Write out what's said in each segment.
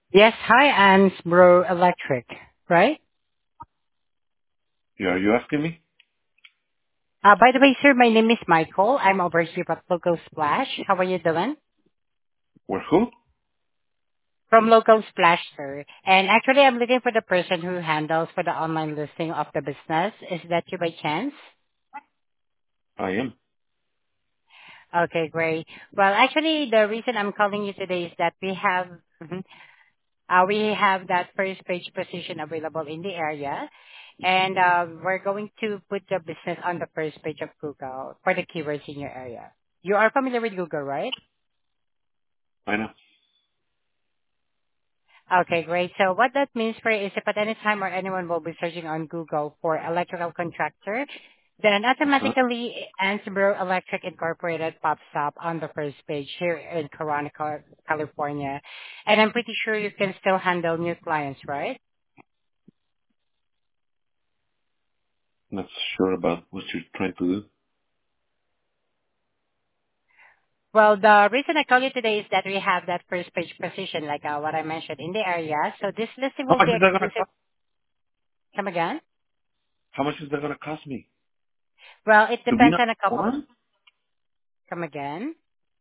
Yes, hi, Ansbro Electric, right? Yeah, are you asking me? By the way, sir, my name is Michael. I'm over here at Local Splash. How are you doing? Where who? From Local Splash, sir. And actually, I'm looking for the person who handles for the online listing of the business. Is that you by chance? I am. Okay, great. Well, actually, the reason I'm calling you today is that Mhm. We have that first page position available in the area, and we're going to put the business on the first page of Google for the keywords in your area. You are familiar with Google, right? I know. Okay, great. So what that means for you is if at any time or anyone will be searching on Google for electrical contractor, then Uh-huh. automatically Ansbro Electric Incorporated pops up on the first page here in Corona, California. And I'm pretty sure you can still handle new clients, right? Not sure about what you're trying to do. Well, the reason I call you today is that we have that first page position, like what I mentioned in the area. So this listing How will much be is that gonna exclusive. cost? Come again? How much is that gonna cost me? Well, it To be depends number on a couple of. one? Come again?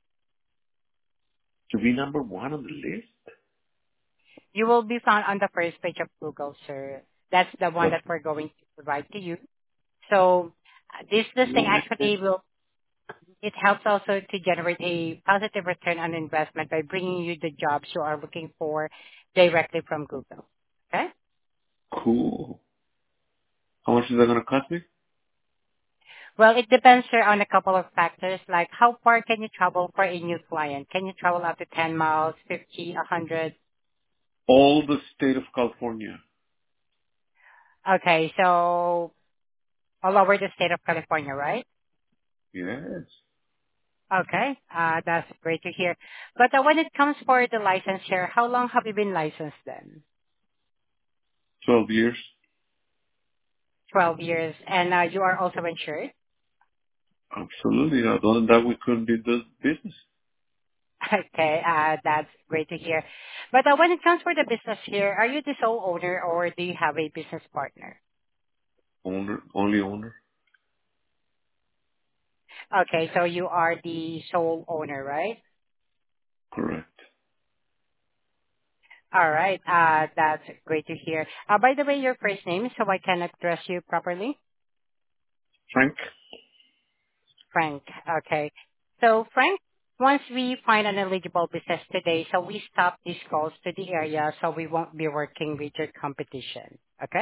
To be number one on the list? You will be found on the first page of Google, sir. That's the one That's that we're going to provide to you. So this listing no man. actually will. It helps also to generate a positive return on investment by bringing you the jobs you are looking for directly from Google. Okay? Cool. How much is that gonna cost me? Well, it depends, sir, on a couple of factors, like how far can you travel for a new client? Can you travel up to 10 miles, 50, 100? All the state of California. Okay, so all over the state of California, right? Yes. Okay, that's great to hear. But when it comes for the license here, how long have you been licensed then? 12 years. 12 years. And you are also insured? Absolutely. Other than that, we couldn't do the business. Okay, that's great to hear. But when it comes for the business here, are you the sole owner or do you have a business partner? Owner, only owner. Okay, so you are the sole owner, right? Correct. All right. That's great to hear. By the way, your first name, so I can address you properly. Frank? Frank. Okay. So Frank, once we find an eligible business today, so we stop these calls to the area, so we won't be working with your competition. Okay?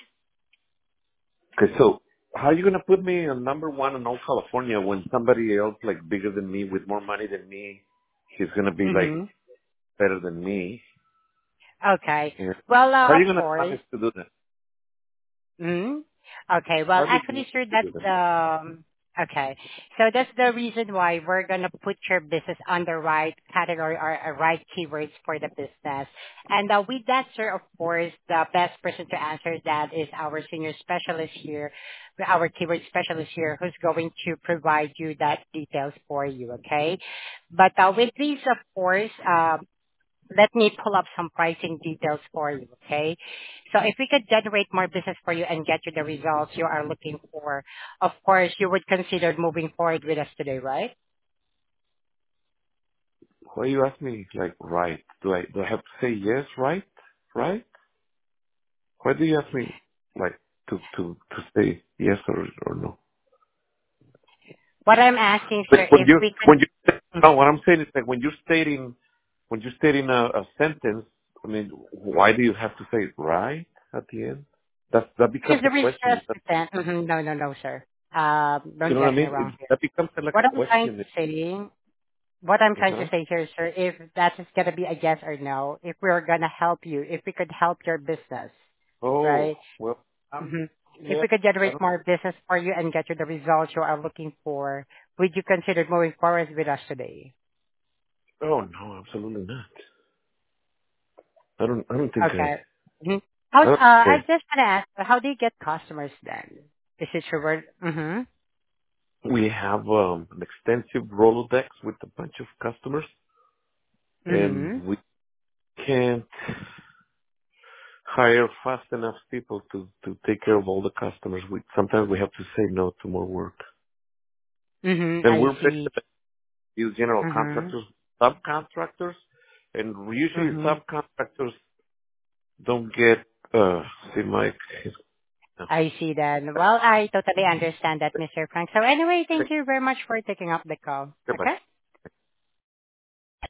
Okay, so how are you gonna put me on number one in all California when somebody else like bigger than me with more money than me, he's gonna be like Mm-hmm. better than me? Okay. Yeah. Well, How are of you gonna course. manage to do that? Mm. Okay. How Well, are you gonna actually, sir, to that's do that? the okay. So that's the reason why we're gonna put your business on the right category or right keywords for the business. And with that, sir, of course, the best person to answer that is our senior specialist here, our keyword specialist here, who's going to provide you that details for you. Okay. But with these, of course, let me pull up some pricing details for you, okay? So if we could generate more business for you and get you the results you are looking for, of course, you would consider moving forward with us today, right? Why you ask me like right? Do I have to say yes, right? Right? Why do you ask me like to say yes or no? What I'm asking, sir, Like if we when you could, no, what I'm saying is like when you're stating a sentence, I mean, why do you have to say right at the end? That because becomes a the question. research percent, no, no, no, sir. You Don't know what I get me mean? wrong here. That becomes like a What I'm trying question. to say, what I'm trying to Uh-huh. say here, sir, if that is going to be a yes or no, if we're going to help you, if we could help your business, Oh, right? well, Mhm. If yeah, we could I generate don't, more business for you and get you the results you are looking for, would you consider moving forward with us today? oh no, absolutely not. I don't think Okay. Mhm. How, I don't I think just want to ask, how do you get customers then? Is it your word? Mm-hmm. we have an extensive Rolodex with a bunch of customers, and Mm-hmm. we can't hire fast enough people to take care of all the customers. Sometimes we have to say no to more work. Mm-hmm. And I we're see. basically these general Mm-hmm. contractors, subcontractors, and usually Mm-hmm. subcontractors don't get, see Mike, I see then. Well, I totally understand that, Mr. Frank. So anyway, thank you very much for taking up the call. goodbye. Okay?